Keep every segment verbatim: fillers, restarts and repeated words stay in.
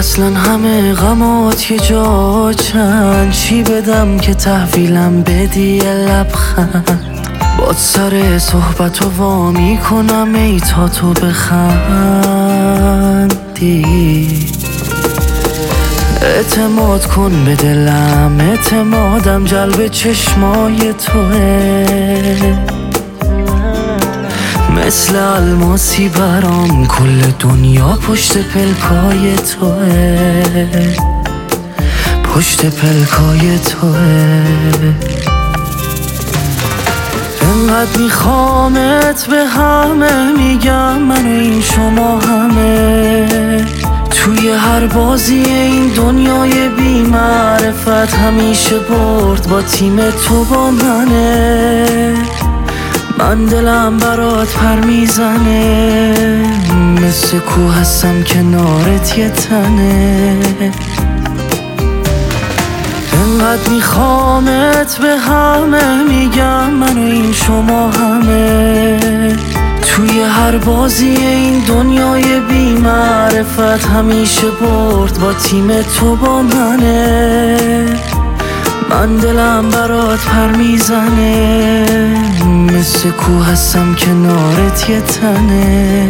اصلا همه غمات یه جا چند، چی بدم که تحویلم بدی یه لبخند. باد سر صحبت و وا میکنم ای تا تو بخندی. اعتماد کن به دلم، اعتمادم جلب چشمای توه. مثل الماسی برام کل دنیا پشت پلکای توه، پشت پلکای توه. انقدر میخوامت به همه میگم من و این شما همه. توی هر بازی این دنیای بی معرفت همیشه برد با تیم تو با منه. من دلم برات پر میزنه، مثل کوه هستم کنارت یه تنه. انقدر میخوامت به همه میگم من و این شما همه. توی هر بازی این دنیای بی معرفت همیشه برد با تیم تو با منه. من دلم برات پر میزنه، مثل کوه هستم کنارت یه تنه.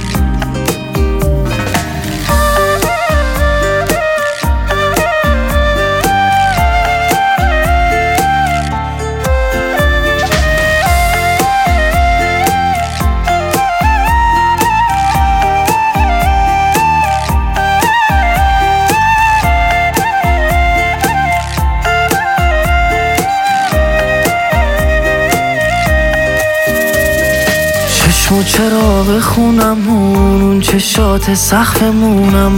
چشم چراغ خونمون، اون چشات سقفمونم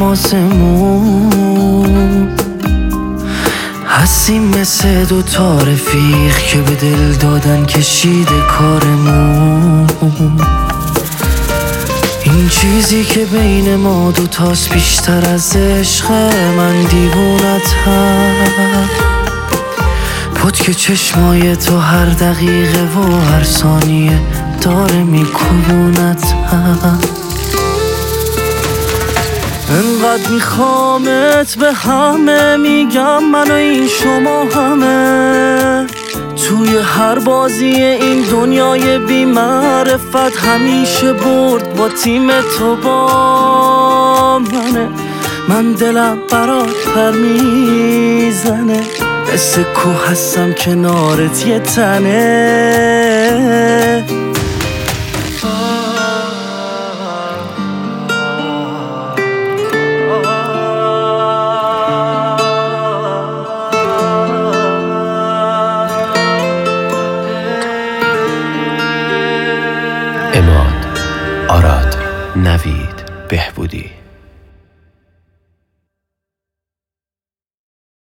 آسمون. هستیم مثل دو تا رفیق که به دل دادن کشیده کارمون. این چیزی که بین ما دوتاست بیشتر از عشق، من دیوونتم. پتک چشمای تو هر دقیقه و هر ثانیه داره میکوبونتم. انقدر میخوامت به همه میگم من و این شما همه. توی هر بازی این دنیای بی معرفت همیشه برد با تیم تو با منه. من دلم برات پر میزنه، مثل کوه هستم کنارت یه تنه. عماد، آراد، نوید، بهبودی.